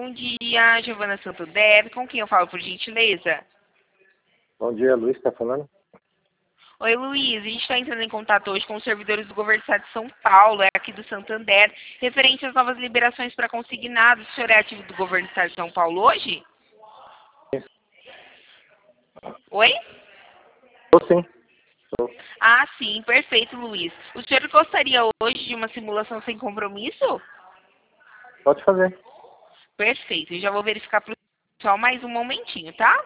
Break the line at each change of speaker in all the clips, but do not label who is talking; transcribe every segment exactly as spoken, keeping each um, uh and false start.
Bom dia, Giovana Santander. Com quem eu falo, por gentileza?
Bom dia, Luiz, está falando?
Oi, Luiz. A gente está entrando em contato hoje com os servidores do governo do estado de São Paulo, é aqui do Santander, referente às novas liberações para consignados. O senhor é ativo do governo do estado de São Paulo hoje? Oi?
Estou sim. Tô.
Ah, sim. Perfeito, Luiz. O senhor gostaria hoje de uma simulação sem compromisso?
Pode fazer.
Perfeito. Eu já vou verificar para o pessoal mais um momentinho, tá?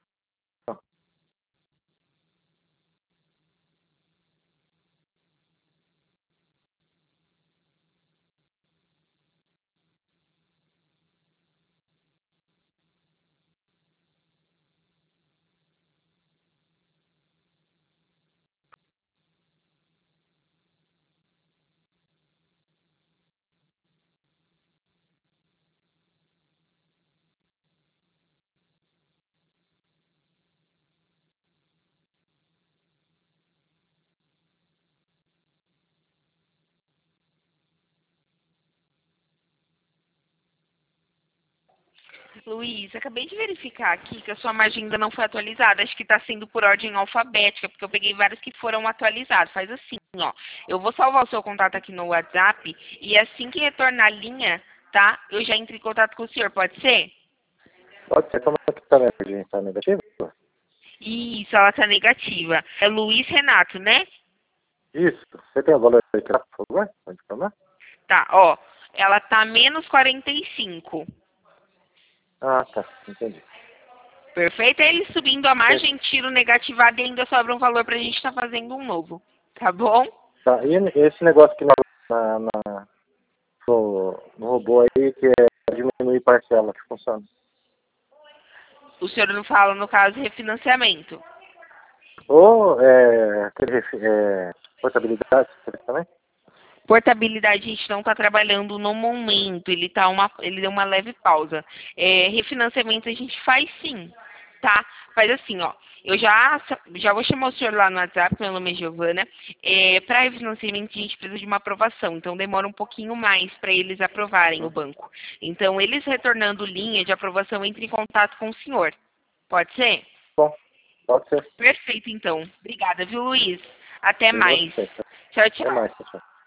Luiz, acabei de verificar aqui que a sua margem ainda não foi atualizada. Acho que está sendo por ordem alfabética, porque eu peguei vários que foram atualizados. Faz assim, ó. Eu vou salvar o seu contato aqui no WhatsApp e assim que retornar a linha, tá? Eu já entro em contato com o senhor, pode ser?
Pode ser. Como é que está a energia? Está negativa?
Isso, ela tá negativa. É Luiz Renato, né?
Isso. Você tem o valor aí, por favor? Pode falar?
Tá, ó. Ela tá menos quarenta e cinco.
Ah, tá. Entendi.
Perfeito? Aí ele subindo a margem, tiro negativado e ainda sobra um valor pra gente estar fazendo um novo. Tá bom?
Tá. E esse negócio que na, na, no, no robô aí, que é diminuir parcela, que funciona?
O senhor não fala, no caso, refinanciamento.
Ou é, aquele, é, portabilidade você tem também?
Portabilidade a gente não está trabalhando no momento, ele tá uma, ele deu uma leve pausa. É, refinanciamento a gente faz sim, tá? Faz assim, ó. Eu já, já vou chamar o senhor lá no WhatsApp, meu nome é Giovana. É, para refinanciamento a gente precisa de uma aprovação, então demora um pouquinho mais para eles aprovarem o
Hum.
banco. Então, eles retornando linha de aprovação, entre em contato com o senhor. Pode ser?
Bom, pode ser.
Perfeito, então. Obrigada, viu, Luiz? Até
E
mais.
você?
Tchau,
Até
tchau.
mais, pessoal.